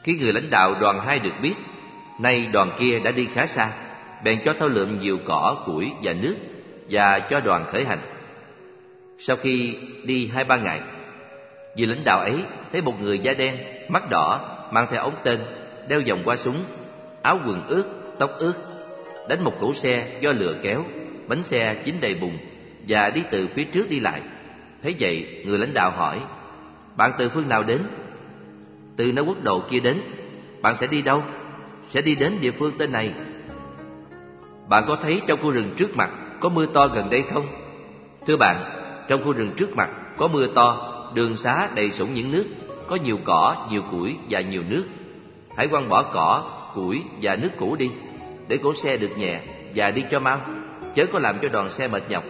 Khi người lãnh đạo đoàn 2 được biết nay đoàn kia đã đi khá xa, bèn cho thâu lượm nhiều cỏ, củi và nước và cho đoàn khởi hành. Sau khi đi 2-3 ngày, vị lãnh đạo ấy thấy một người da đen, mắt đỏ, mang theo ống tên, đeo vòng qua súng, áo quần ướt, tóc ướt, đánh một cỗ xe do lừa kéo, bánh xe dính đầy bùn và đi từ phía trước đi lại. Thấy vậy, người lãnh đạo hỏi: "Bạn từ phương nào đến?" "Từ nơi quốc độ kia đến." "Bạn sẽ đi đâu?" "Sẽ đi đến địa phương tên này." "Bạn có thấy trong khu rừng trước mặt có mưa to gần đây không?" "Thưa bạn, trong khu rừng trước mặt có mưa to, đường xá đầy sũng những nước, có nhiều cỏ, nhiều củi và nhiều nước. Hãy quăng bỏ cỏ, củi và nước cũ đi, để cỗ xe được nhẹ và đi cho mau, chớ có làm cho đoàn xe mệt nhọc."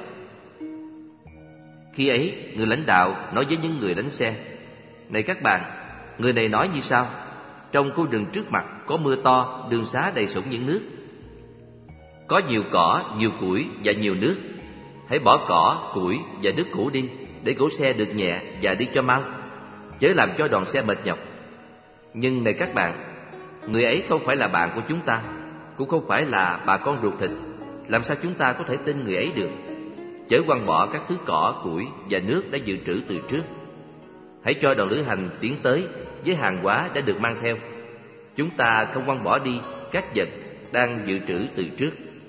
Khi ấy, người lãnh đạo nói với những người đánh xe: "Này các bạn, người này nói như sau: trong khu rừng trước mặt có mưa to, đường xá đầy sũng những nước, có nhiều cỏ, nhiều củi và nhiều nước. Hãy bỏ cỏ, củi và nước cũ đi, để cỗ xe được nhẹ và đi cho mau, chớ làm cho đoàn xe mệt nhọc." Nhưng này các bạn, người ấy không phải là bạn của chúng ta, cũng không phải là bà con ruột thịt. Làm sao chúng ta có thể tin người ấy được? Chớ quăng bỏ các thứ cỏ, củi và nước đã dự trữ từ trước. Hãy cho đoàn lữ hành tiến tới với hàng hóa đã được mang theo. Chúng ta không quăng bỏ đi các vật đang dự trữ từ trước.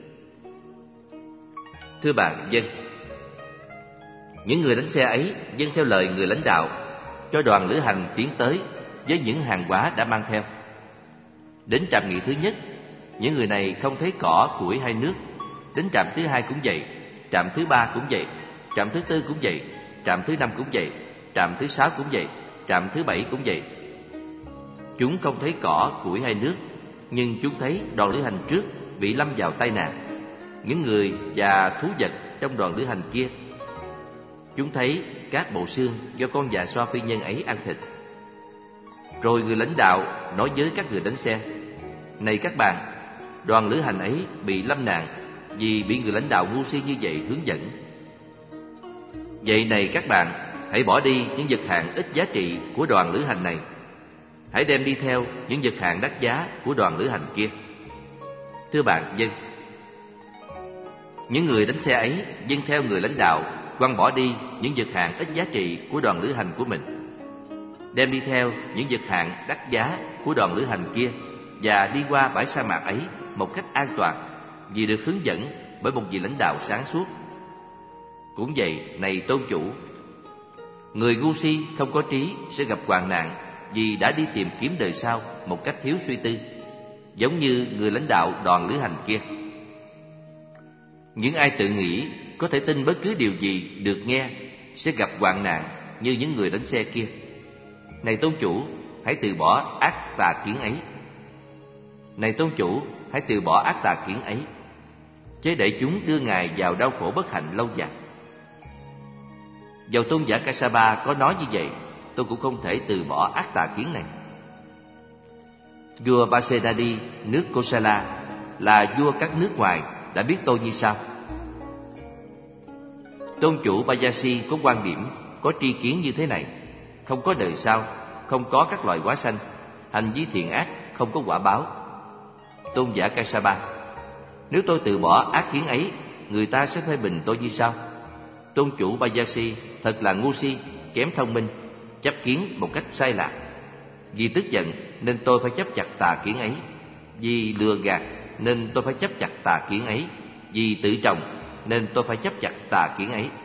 Thưa bạn, vâng. Những người đánh xe ấy vâng theo lời người lãnh đạo, cho đoàn lữ hành tiến tới với những hàng hóa đã mang theo. Đến trạm nghỉ thứ nhất, những người này không thấy cỏ, củi hay nước. Đến trạm thứ 2 cũng vậy, trạm thứ 3 cũng vậy, trạm thứ 4 cũng vậy, trạm thứ 5 cũng vậy, trạm thứ 6 cũng vậy, trạm thứ 7 cũng vậy. Chúng không thấy cỏ, củi hay nước, nhưng chúng thấy đoàn lữ hành trước bị lâm vào tai nạn, những người và thú vật trong đoàn lữ hành kia. Chúng thấy các bộ xương do con dạ xoa phi nhân ấy ăn thịt. Rồi người lãnh đạo nói với các người đánh xe: "Này các bạn, đoàn lữ hành ấy bị lâm nạn vì bị người lãnh đạo ngu si như vậy hướng dẫn. Vậy này các bạn, hãy bỏ đi những vật hạng ít giá trị của đoàn lữ hành này. Hãy đem đi theo những vật hạng đắt giá của đoàn lữ hành kia." Thưa bạn, vâng. Những người đánh xe ấy vâng theo người lãnh đạo, quăng bỏ đi những vật hạng ít giá trị của đoàn lữ hành của mình, đem đi theo những vật hạng đắt giá của đoàn lữ hành kia và đi qua bãi sa mạc ấy một cách an toàn, vì được hướng dẫn bởi một vị lãnh đạo sáng suốt. Cũng vậy, này tôn chủ, người ngu si không có trí sẽ gặp hoạn nạn vì đã đi tìm kiếm đời sau một cách thiếu suy tư, giống như người lãnh đạo đoàn lữ hành kia. Những ai tự nghĩ có thể tin bất cứ điều gì được nghe sẽ gặp hoạn nạn như những người đánh xe kia. Này tôn chủ, hãy từ bỏ ác tà kiến ấy. Này tôn chủ, hãy từ bỏ ác tà kiến ấy, chớ để chúng đưa ngài vào đau khổ bất hạnh lâu dài. Dầu tôn giả Kassapa có nói như vậy, tôi cũng không thể từ bỏ ác tà kiến này. Vua Pasenadi nước Kosala là vua các nước ngoài đã biết tôi như sau: tôn chủ Bayasi có quan điểm, có tri kiến như thế này: không có đời sau, không có các loài hóa sanh, hành vi thiện ác không có quả báo. Tôn giả Kassapa: nếu tôi từ bỏ ác kiến ấy, người ta sẽ phê bình tôi như sau: tôn chủ Bayasi thật là ngu si, kém thông minh, chấp kiến một cách sai lạc. Vì tức giận nên tôi phải chấp chặt tà kiến ấy, vì lừa gạt nên tôi phải chấp chặt tà kiến ấy, vì tự trọng nên tôi phải chấp chặt tà kiến ấy.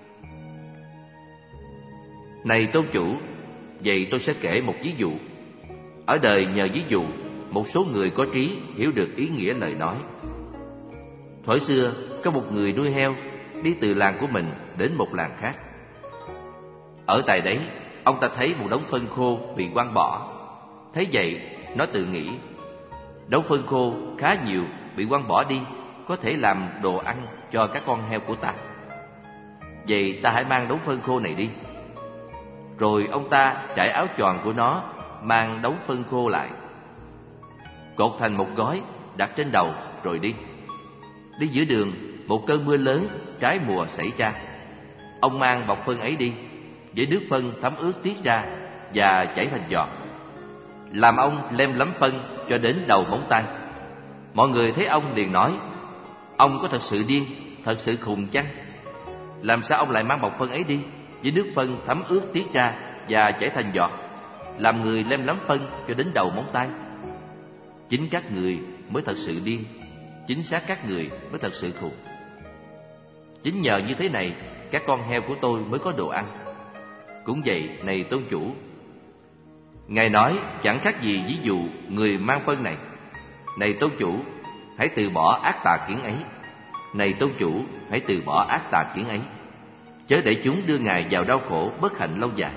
Này tôn chủ, vậy tôi sẽ kể một ví dụ. Ở đời nhờ ví dụ, một số người có trí hiểu được ý nghĩa lời nói. Thuở xưa, có một người nuôi heo đi từ làng của mình đến một làng khác. Ở tại đấy, ông ta thấy một đống phân khô bị quăng bỏ. Thấy vậy, nó tự nghĩ: đống phân khô khá nhiều bị quăng bỏ đi có thể làm đồ ăn cho các con heo của ta. Vậy ta hãy mang đống phân khô này đi. Rồi ông ta trải áo choàng của nó, mang đống phân khô lại, cột thành một gói, đặt trên đầu rồi đi. Đi giữa đường, một cơn mưa lớn trái mùa xảy ra. Ông mang bọc phân ấy đi, với nước phân thấm ướt tiết ra và chảy thành giọt. làm ông lem lấm phân cho đến đầu móng tay. Mọi người thấy ông liền nói: ông có thật sự điên, thật sự khùng chăng? Làm sao ông lại mang bọc phân ấy đi, với nước phân thấm ướt tiết ra và chảy thành giọt, làm người lem lấm phân cho đến đầu móng tay? Chính các người mới thật sự điên, chính xác các người mới thật sự khùng. Chính nhờ như thế này, các con heo của tôi mới có đồ ăn. Cũng vậy, này tôn chủ, Ngài nói chẳng khác gì ví dụ người mang phân này: này tôn chủ, hãy từ bỏ ác tà kiến ấy. Này tôn chủ, hãy từ bỏ ác tà kiến ấy, chớ để chúng đưa Ngài vào đau khổ bất hạnh lâu dài.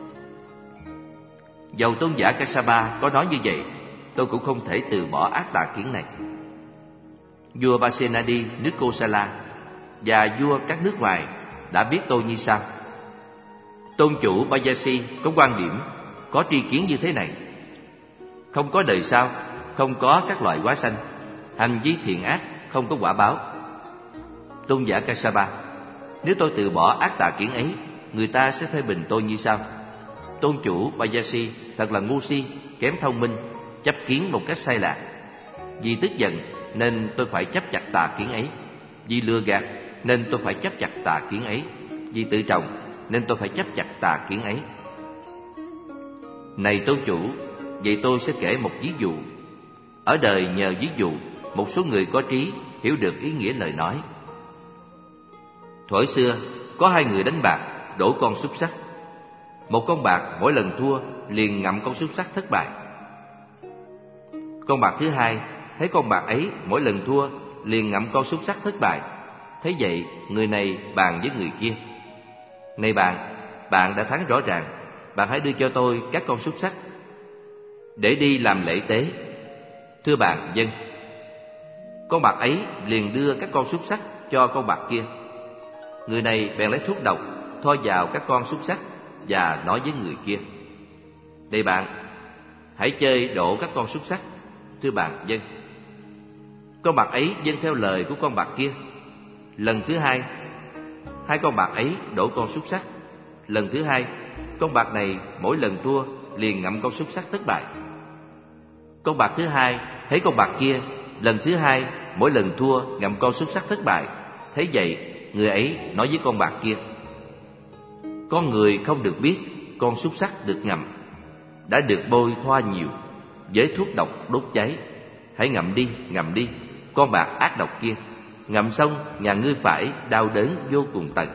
Dầu tôn giả Kassapa có nói như vậy, tôi cũng không thể từ bỏ ác tà kiến này. Vua Pasenadi nước Kosala và vua các nước ngoài đã biết tôi như sau. Tôn chủ Bayasi có quan điểm, có tri kiến như thế này: không có đời sau, không có các loại hóa sanh, hành vi thiện ác không có quả báo. Tôn giả Kassapa: nếu tôi từ bỏ ác tà kiến ấy, người ta sẽ phê bình tôi như sau: tôn chủ Bayasi thật là ngu si, kém thông minh, chấp kiến một cách sai lạc. Vì tức giận nên tôi phải chấp chặt tà kiến ấy, vì lừa gạt nên tôi phải chấp chặt tà kiến ấy, vì tự trọng nên tôi phải chấp chặt tà kiến ấy. Này tôn chủ, vậy tôi sẽ kể một ví dụ. Ở đời nhờ ví dụ, một số người có trí hiểu được ý nghĩa lời nói. Thuở xưa có hai người đánh bạc, đổ con xúc xắc. Một con bạc mỗi lần thua liền ngậm con xúc xắc thất bại. Con bạc thứ hai thấy con bạc ấy mỗi lần thua liền ngậm con xúc xắc thất bại. Thế vậy, người này bàn với người kia: này bạn đã thắng rõ ràng, bạn hãy đưa cho tôi các con xúc xắc để đi làm lễ tế. Thưa bạn, vâng. Con bạc ấy liền đưa các con xúc xắc cho con bạc kia. Người này bèn lấy thuốc độc thoa vào các con xúc xắc và nói với người kia: này bạn, hãy chơi đổ các con xúc xắc. Thưa bạn, vâng. Con bạc ấy vâng theo lời của con bạc kia. Lần thứ hai, hai con bạc ấy đổ con xúc xắc. Lần thứ hai, con bạc này mỗi lần thua liền ngậm con xúc xắc thất bại. Con bạc thứ hai thấy con bạc kia lần thứ hai mỗi lần thua ngậm con xúc xắc thất bại. Thế vậy, người ấy nói với con bạc kia: con người không được biết con xúc xắc được ngậm đã được bôi thoa nhiều với thuốc độc đốt cháy. Hãy ngậm đi, con bạc ác độc kia. Ngậm xong, nhà ngươi phải đau đớn vô cùng tận.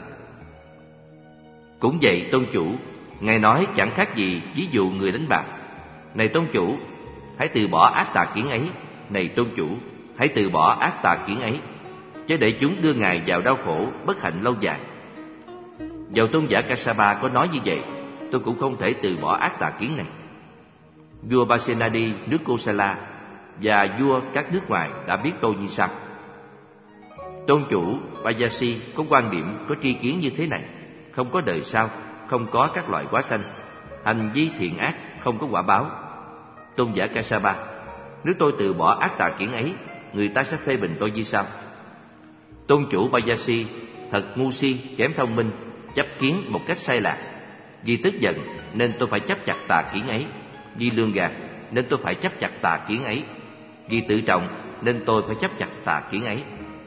Cũng vậy, tôn chủ, Ngài nói chẳng khác gì ví dụ người đánh bạc. Này tôn chủ, hãy từ bỏ ác tà kiến ấy. Này tôn chủ, hãy từ bỏ ác tà kiến ấy, chớ để chúng đưa Ngài vào đau khổ bất hạnh lâu dài. Dầu tôn giả Kassapa có nói như vậy, tôi cũng không thể từ bỏ ác tà kiến này. Vua Pasenadi nước Kosala và vua các nước ngoài đã biết tôi như sau. Tôn chủ Bayasi có quan điểm, có tri kiến như thế này: không có đời sau, không có các loại hóa sanh, hành vi thiện ác không có quả báo. Tôn giả Kassapa: nếu tôi từ bỏ ác tà kiến ấy, người ta sẽ phê bình tôi như sau: tôn chủ Bayasi thật ngu si, kém thông minh, chấp kiến một cách sai lạc. Vì tức giận nên tôi phải chấp chặt tà kiến ấy, vì lường gạt nên tôi phải chấp chặt tà kiến ấy, vì tự trọng nên tôi phải chấp chặt tà kiến ấy.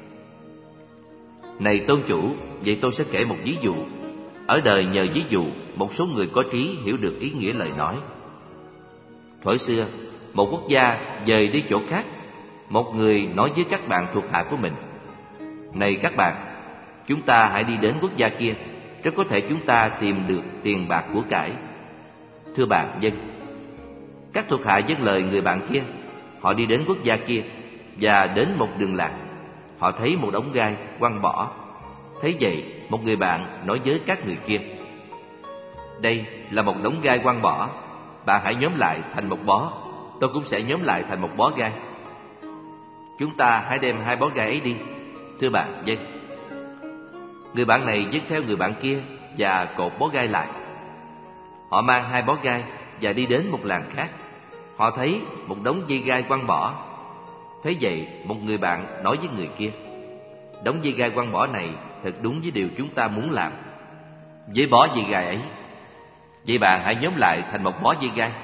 Này tôn chủ, vậy tôi sẽ kể một ví dụ. Ở đời nhờ ví dụ, một số người có trí hiểu được ý nghĩa lời nói. Thuở xưa, một quốc gia dời đi chỗ khác. Một người nói với các bạn thuộc hạ của mình: này các bạn, chúng ta hãy đi đến quốc gia kia, rất có thể chúng ta tìm được tiền bạc của cải. Thưa bạn, vâng. Các thuộc hạ vâng lời người bạn kia. Họ đi đến quốc gia kia và đến một đường làng. Họ thấy một đống gai quăng bỏ. Thấy vậy, một người bạn nói với các người kia: đây là một đống gai quăng bỏ, bạn hãy nhóm lại thành một bó, tôi cũng sẽ nhóm lại thành một bó gai. Chúng ta hãy đem hai bó gai ấy đi. Thưa bạn, vâng. Người bạn này vâng theo người bạn kia và cột bó gai lại. Họ mang hai bó gai và đi đến một làng khác. Họ thấy một đống dây gai quăng bỏ. Thế vậy, một người bạn nói với người kia: đống dây gai quăng bỏ này thật đúng với điều chúng ta muốn làm. Với bó dây gai ấy, vậy bạn hãy nhóm lại thành một bó dây gai,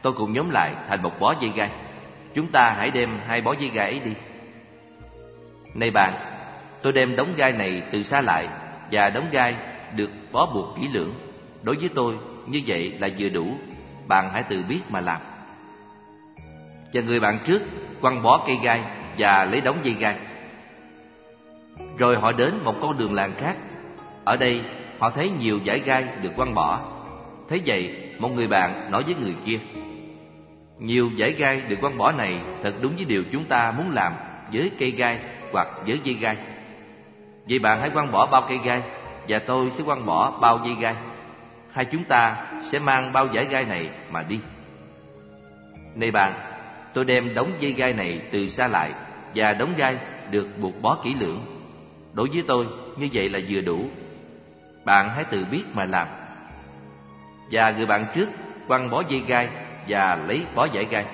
tôi cùng nhóm lại thành một bó dây gai. Chúng ta hãy đem 2 bó dây gai ấy đi. Này bạn, tôi đem đống gai này từ xa lại, và đống gai được bó buộc kỹ lưỡng. Đối với tôi, như vậy là vừa đủ. Bạn hãy tự biết mà làm. Và người bạn trước quăng bó cây gai và lấy đống dây gai. Rồi họ đến một con đường làng khác. Ở đây họ thấy nhiều dải gai được quăng bỏ. Thế vậy, một người bạn nói với người kia: nhiều dải gai được quăng bỏ này thật đúng với điều chúng ta muốn làm với cây gai hoặc với dây gai. Vậy bạn hãy quăng bỏ bao cây gai, và tôi sẽ quăng bỏ bao dây gai. Hai chúng ta sẽ mang bao dải gai này mà đi. Này bạn, tôi đem đống dây gai này từ xa lại, và đống gai được buộc bó kỹ lưỡng. Đối với tôi, như vậy là vừa đủ. Bạn hãy tự biết mà làm. Và người bạn trước quăng bó dây gai và lấy bó dải gai.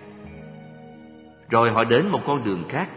Rồi họ đến một con đường khác.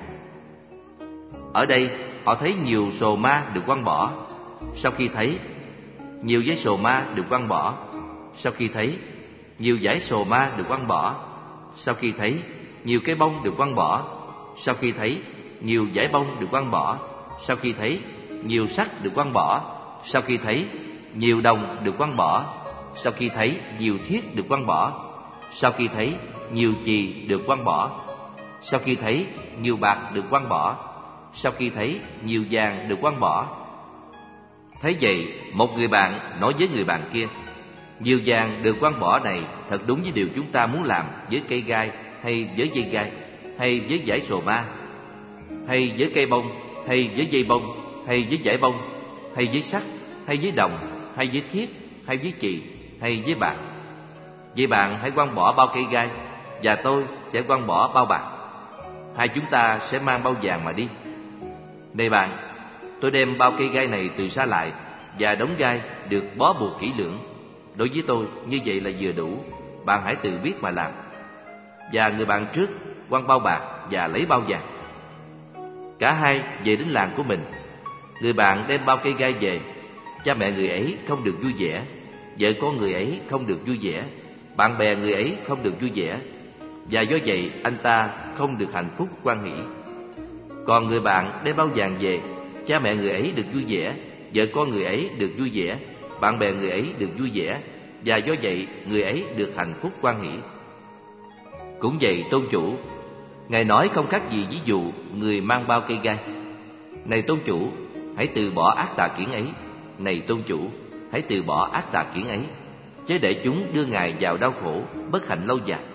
Ở đây họ thấy nhiều sồ ma được quăng bỏ. Sau khi thấy nhiều dải sồ ma được quăng bỏ. Sau khi thấy nhiều dải sồ ma được quăng bỏ. Sau khi thấy nhiều cái bông được quăng bỏ. Sau khi thấy nhiều dải bông được quăng bỏ. Sau khi thấy nhiều sắt được quăng bỏ. Sau khi thấy nhiều đồng được quăng bỏ. Sau khi thấy nhiều thiết được quăng bỏ. Sau khi thấy nhiều chì được quăng bỏ. Sau khi thấy nhiều bạc được quăng bỏ. Sau khi thấy nhiều vàng được quăng bỏ. Thế vậy, một người bạn nói với người bạn kia: nhiều vàng được quăng bỏ này thật đúng với điều chúng ta muốn làm với cây gai, hay với dây gai, hay với dải sồ ma, hay với cây bông, hay với dây bông, hay với dải bông, hay với sắt, hay với đồng, hay với thiết, hay với chì, hay với bạc. Vậy bạn hãy quăng bỏ bao cây gai, và tôi sẽ quăng bỏ bao bạc. Hai chúng ta sẽ mang bao vàng mà đi. Này bạn, tôi đem bao cây gai này từ xa lại, và đống gai được bó buộc kỹ lưỡng. Đối với tôi, như vậy là vừa đủ. Bạn hãy tự biết mà làm. Và người bạn trước quăng bao bạc và lấy bao vàng. Cả hai về đến làng của mình. Người bạn đem bao cây gai về. Cha mẹ người ấy không được vui vẻ, vợ con người ấy không được vui vẻ, bạn bè người ấy không được vui vẻ, và do vậy anh ta không được hạnh phúc hoan hỷ. Còn người bạn đem bao vàng về, cha mẹ người ấy được vui vẻ, vợ con người ấy được vui vẻ, bạn bè người ấy được vui vẻ, và do vậy người ấy được hạnh phúc hoan hỷ. Cũng vậy tôn chủ, Ngài nói không khác gì ví dụ người mang bao cây gai. Này tôn chủ, hãy từ bỏ ác tà kiến ấy. Này tôn chủ, hãy từ bỏ ác tà kiến ấy, chớ để chúng đưa Ngài vào đau khổ, bất hạnh lâu dài.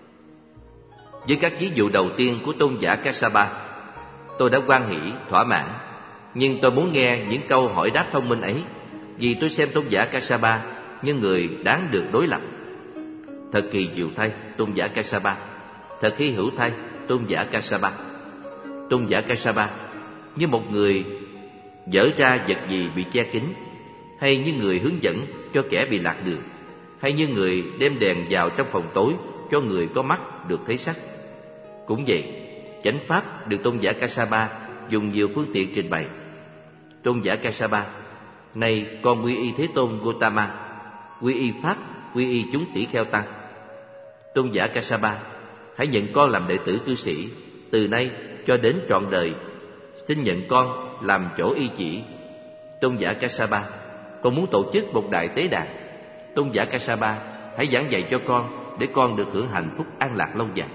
Với các ví dụ đầu tiên của tôn giả Kassapa, tôi đã hoan hỷ, thỏa mãn. Nhưng tôi muốn nghe những câu hỏi đáp thông minh ấy, vì tôi xem tôn giả Kassapa như người đáng được đối lập. Thật kỳ diệu thay, tôn giả Kassapa. Thật hy hữu thay, tôn giả Kassapa. Tôn giả Kassapa như một người dở ra vật gì bị che kín, hay như người hướng dẫn cho kẻ bị lạc đường, hay như người đem đèn vào trong phòng tối cho người có mắt được thấy sắc. Cũng vậy, chánh pháp được tôn giả Kassapa dùng nhiều phương tiện trình bày. Tôn giả Kassapa: này con quy y Thế Tôn Gotama, quy y pháp, quy y chúng tỷ kheo tăng. Tôn giả Kassapa: hãy nhận con làm đệ tử cư sĩ, từ nay cho đến trọn đời. Xin nhận con làm chỗ y chỉ. Tôn giả Kassapa: con muốn tổ chức một đại tế đàn. Tôn giả Kassapa: hãy giảng dạy cho con để con được hưởng hạnh phúc an lạc lâu dài.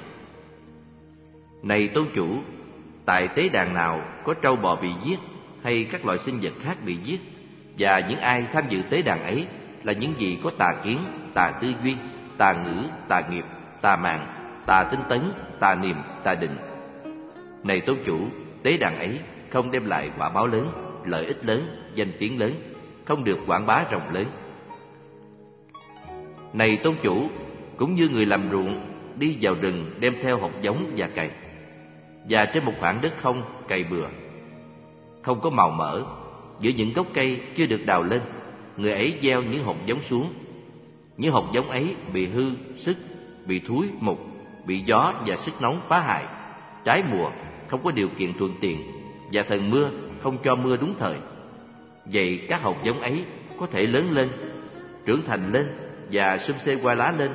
Này tôn chủ, tại tế đàn nào có trâu bò bị giết hay các loại sinh vật khác bị giết, và những ai tham dự tế đàn ấy là những gì có tà kiến, tà tư duy, tà ngữ, tà nghiệp, tà mạng, tà tinh tấn, tà niệm, tà định. Này tôn chủ, tế đàn ấy không đem lại quả báo lớn, lợi ích lớn, danh tiếng lớn, không được quảng bá rộng lớn. Này tôn chủ, cũng như người làm ruộng đi vào rừng đem theo hột giống và cày, và trên một khoảng đất không cày bừa, không có màu mỡ, giữa những gốc cây chưa được đào lên, người ấy gieo những hột giống xuống. Những hột giống ấy bị hư, sức, bị thúi, mục, bị gió và sức nóng phá hại, trái mùa, không có điều kiện thuận tiện, và thần mưa không cho mưa đúng thời. Vậy các hột giống ấy có thể lớn lên, trưởng thành lên và sum xê qua lá lên,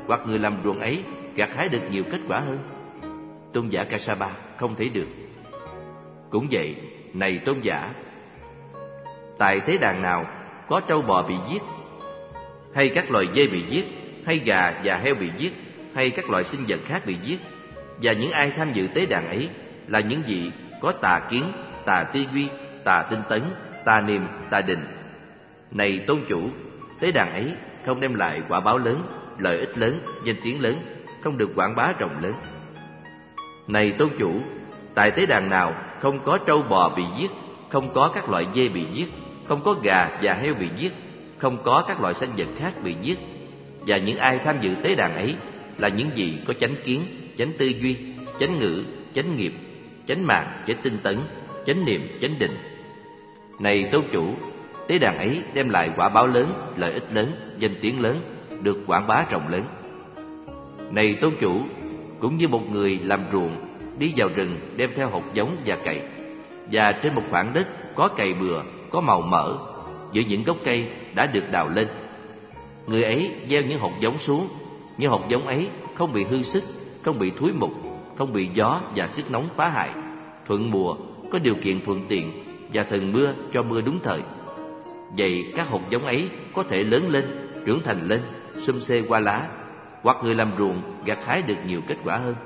hoặc người làm ruộng ấy gặt hái được nhiều kết quả hơn? Tôn giả Kassapa: không thể được. Cũng vậy, này tôn giả, tại tế đàn nào có trâu bò bị giết, hay các loài dê bị giết, hay gà và heo bị giết, hay các loại sinh vật khác bị giết, và những ai tham dự tế đàn ấy là những vị có tà kiến, tà tư duy, tà tinh tấn, tà niệm, tà định. Này tôn chủ, tế đàn ấy không đem lại quả báo lớn, lợi ích lớn, danh tiếng lớn, không được quảng bá rộng lớn. Này tôn chủ, tại tế đàn nào không có trâu bò bị giết, không có các loại dê bị giết, không có gà và heo bị giết, không có các loại sinh vật khác bị giết, và những ai tham dự tế đàn ấy là những vị có chánh kiến, chánh tư duy, chánh ngữ, chánh nghiệp, chánh mạng, chánh tinh tấn, chánh niệm, chánh định. Này tôn chủ, tế đàn ấy đem lại quả báo lớn, lợi ích lớn, danh tiếng lớn, được quảng bá rộng lớn. Này tôn chủ, cũng như một người làm ruộng đi vào rừng đem theo hột giống và cày, và trên một khoảng đất có cày bừa, có màu mỡ, giữa những gốc cây đã được đào lên, người ấy gieo những hột giống xuống. Những hột giống ấy không bị hư sức, không bị thúi mục, không bị gió và sức nóng phá hại, thuận mùa, có điều kiện thuận tiện, và thần mưa cho mưa đúng thời. Vậy các hột giống ấy có thể lớn lên, trưởng thành lên, xum xê qua lá, hoặc người làm ruộng gặt hái được nhiều kết quả hơn.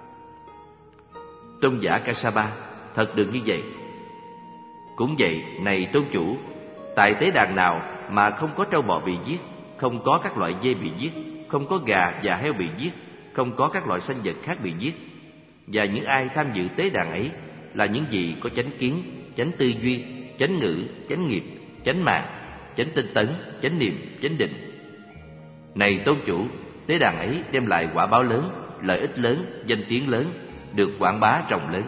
Tôn giả Kassapa: thật được như vậy. Cũng vậy, này tôn chủ, tại tế đàn nào mà không có trâu bò bị giết, không có các loại dê bị giết, không có gà và heo bị giết, không có các loại sinh vật khác bị giết, và những ai tham dự tế đàn ấy là những vị có chánh kiến, chánh tư duy, chánh ngữ, chánh nghiệp, chánh mạng, chánh tinh tấn, chánh niệm, chánh định. Này tôn chủ, tế đàn ấy đem lại quả báo lớn, lợi ích lớn, danh tiếng lớn, được quảng bá rộng lớn.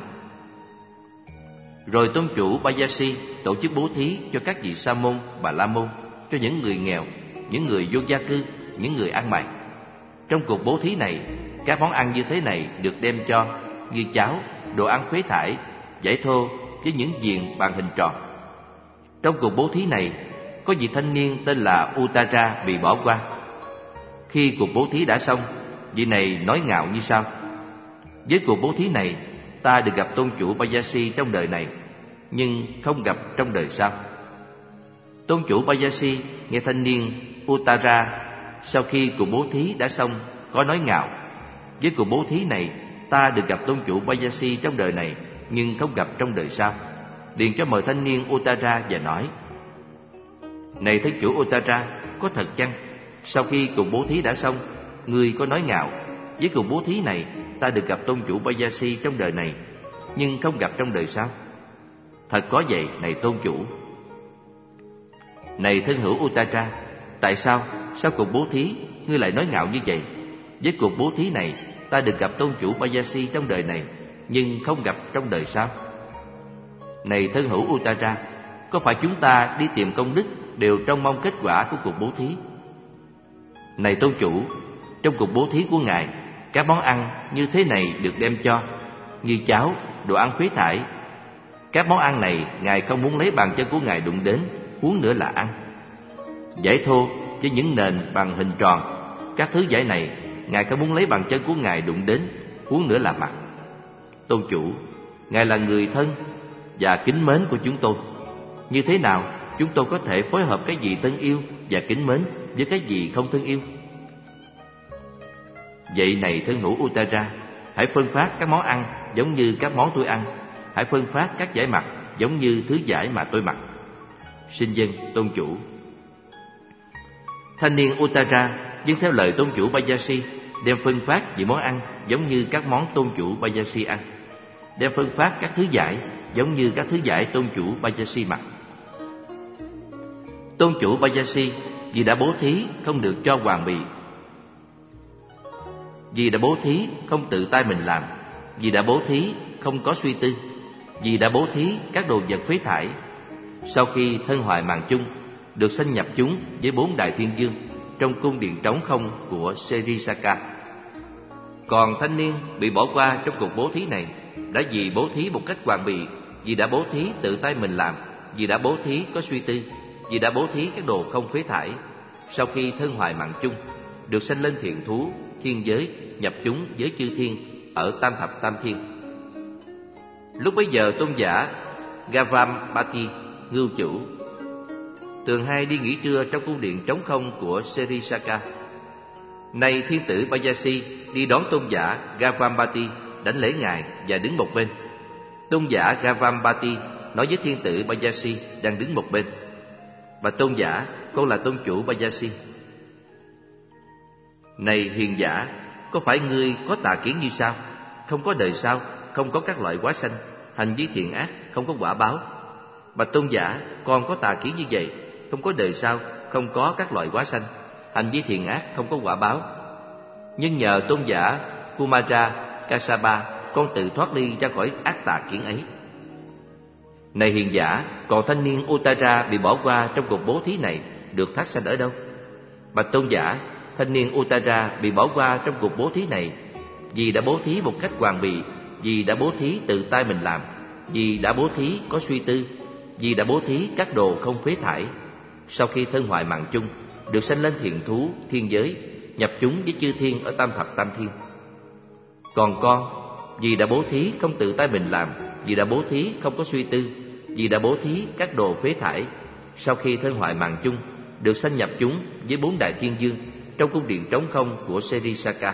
Rồi tôn chủ Bayasi tổ chức bố thí cho các vị sa môn, bà la môn, cho những người nghèo, những người vô gia cư, những người ăn mày. Trong cuộc bố thí này, các món ăn như thế này được đem cho, như cháo, đồ ăn phế thải, vải thô với những viền bằng hình tròn. Trong cuộc bố thí này, có vị thanh niên tên là Uttara bị bỏ qua. Khi cuộc bố thí đã xong, vị này nói ngạo như sau: với cuộc bố thí này, ta được gặp tôn chủ Bayasi trong đời này, nhưng không gặp trong đời sau. Tôn chủ Bayasi nghe thanh niên Uttara sau khi cuộc bố thí đã xong có nói ngạo: với cuộc bố thí này, ta được gặp tôn chủ Bayasi trong đời này, nhưng không gặp trong đời sau. Liền cho mời thanh niên Uttara và nói: này thân chủ Uttara, có thật chăng sau khi cuộc bố thí đã xong, ngươi có nói ngạo: với cuộc bố thí này, ta được gặp tôn chủ Bayasi trong đời này, nhưng không gặp trong đời sau? Thật có vậy, này tôn chủ. Này thân hữu Uttara, tại sao sau cuộc bố thí ngươi lại nói ngạo như vậy? Với cuộc bố thí này, ta được gặp tôn chủ Bayasi trong đời này, nhưng không gặp trong đời sau. Này thân hữu Uttara, có phải chúng ta đi tìm công đức đều trông mong kết quả của cuộc bố thí? Này tôn chủ, trong cuộc bố thí của ngài, các món ăn như thế này được đem cho, như cháo, đồ ăn phế thải. Các món ăn này ngài không muốn lấy bàn chân của ngài đụng đến, huống nữa là ăn. Vải thô với những nền bằng hình tròn, các thứ vải này ngài không muốn lấy bàn chân của ngài đụng đến, huống nữa là mặc. Tôn chủ, ngài là người thân và kính mến của chúng tôi. Như thế nào chúng tôi có thể phối hợp cái gì thân yêu và kính mến với cái gì không thân yêu? Vậy này thân hữu Uttara, hãy phân phát các món ăn giống như các món tôi ăn, hãy phân phát các vải mặc giống như thứ vải mà tôi mặc. Xin vâng, tôn chủ. Thanh niên Uttara vâng theo lời tôn chủ Bayasi, đem phân phát những món ăn giống như các món tôn chủ Bayasi ăn, đem phân phát các thứ vải giống như các thứ vải tôn chủ Bayasi mặc. Tôn chủ Bayasi vì đã bố thí không được cho hoàng bì, vì đã bố thí không tự tay mình làm, vì đã bố thí không có suy tư, vì đã bố thí các đồ vật phế thải. Sau khi thân hoại màng chung, được sanh nhập chúng với 4 đại thiên dương trong cung điện trống không của Serisaka. Còn thanh niên bị bỏ qua trong cuộc bố thí này đã vì bố thí một cách hoàn bị, vì đã bố thí tự tay mình làm, vì đã bố thí có suy tư, vì đã bố thí các đồ không phế thải. Sau khi thân hoại mạng chung, được sanh lên thiện thú thiên giới, nhập chúng với chư thiên ở tam thập tam thiên. Lúc bấy giờ tôn giả Gavampati, ngưu chủ, thường hay đi nghỉ trưa trong cung điện trống không của Serisaka. Nay thiên tử Bayasi đi đón tôn giả Gavampati, đảnh lễ ngài và đứng một bên. Tôn giả Gavampati nói với thiên tử Bayasi đang đứng một bên: Bạch tôn giả, con là tôn chủ Bayasi. Này hiền giả, có phải ngươi có tà kiến như sao? Không có đời sau, không có các loại hóa sanh, hành vi thiện ác, không có quả báo. Bạch tôn giả, con có tà kiến như vậy, không có đời sau, không có các loại hóa sanh, hành vi thiện ác, không có quả báo. Nhưng nhờ tôn giả Kumara Kasapa, con tự thoát ly ra khỏi ác tà kiến ấy. Này hiền giả, còn thanh niên Uttara bị bỏ qua trong cuộc bố thí này được thác sanh ở đâu? Bạch tôn giả, thanh niên Uttara bị bỏ qua trong cuộc bố thí này vì đã bố thí một cách hoàn bị, vì đã bố thí tự tay mình làm, vì đã bố thí có suy tư, vì đã bố thí các đồ không phế thải. Sau khi thân hoại mạng chung, được sanh lên thiện thú thiên giới, nhập chúng với chư thiên ở tam thập tam thiên. Còn con, vì đã bố thí không tự tay mình làm, vì đã bố thí không có suy tư, vì đã bố thí các đồ phế thải, sau khi thân hoại mạng chung, được sanh nhập chúng với 4 đại thiên dương trong cung điện trống không của Serisaka.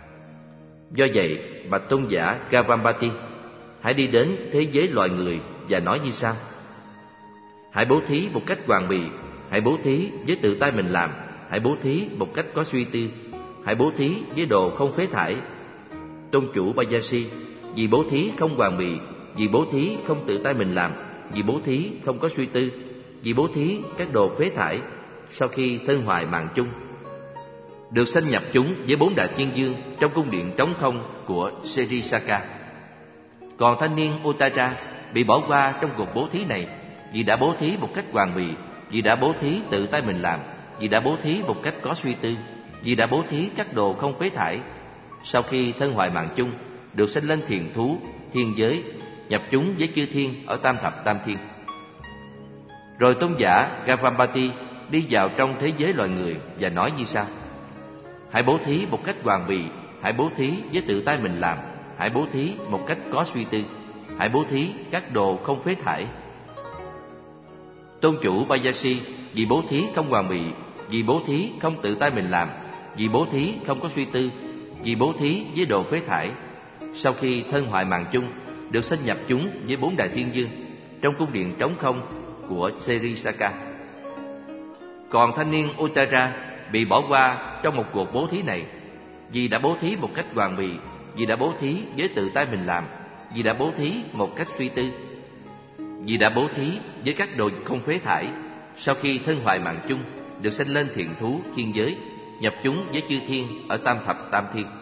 Do vậy, bạch tôn giả Gavampati, hãy đi đến thế giới loài người và nói như sau: Hãy bố thí một cách hoàn bị, hãy bố thí với tự tay mình làm, hãy bố thí một cách có suy tư, hãy bố thí với đồ không phế thải. Tôn chủ Bayasi, vì bố thí không hoàn bị, vì bố thí không tự tay mình làm, vì bố thí không có suy tư, vì bố thí các đồ phế thải, sau khi thân hoại mạng chung, được sanh nhập chúng với 4 đại thiên dương trong cung điện trống không của Serisaka. Còn thanh niên Uttara bị bỏ qua trong cuộc bố thí này vì đã bố thí một cách hoàn bị, vì đã bố thí tự tay mình làm, vì đã bố thí một cách có suy tư, vì đã bố thí các đồ không phế thải. Sau khi thân hoại mạng chung, được sanh lên thiền thú thiên giới, nhập chúng với chư thiên ở tam thập tam thiên. Rồi tôn giả Gavampati đi vào trong thế giới loài người và nói như sau: Hãy bố thí một cách hoàn bị, hãy bố thí với tự tay mình làm, hãy bố thí một cách có suy tư, hãy bố thí các đồ không phế thải. Tôn chủ Bayasi, vì bố thí không hoàn bị, vì bố thí không tự tay mình làm, vì bố thí không có suy tư, vì bố thí với đồ phế thải, sau khi thân hoại mạng chung, được sanh nhập chúng với 4 đại thiên dương trong cung điện trống không của Serisaka. Còn thanh niên Uttara bị bỏ qua trong một cuộc bố thí này vì đã bố thí một cách hoàn bị, vì đã bố thí với tự tay mình làm, vì đã bố thí một cách suy tư, vì đã bố thí với các đồ không phế thải, sau khi thân hoại mạng chung, được sanh lên thiện thú thiên giới, nhập chúng với chư thiên ở tam thập tam thiên.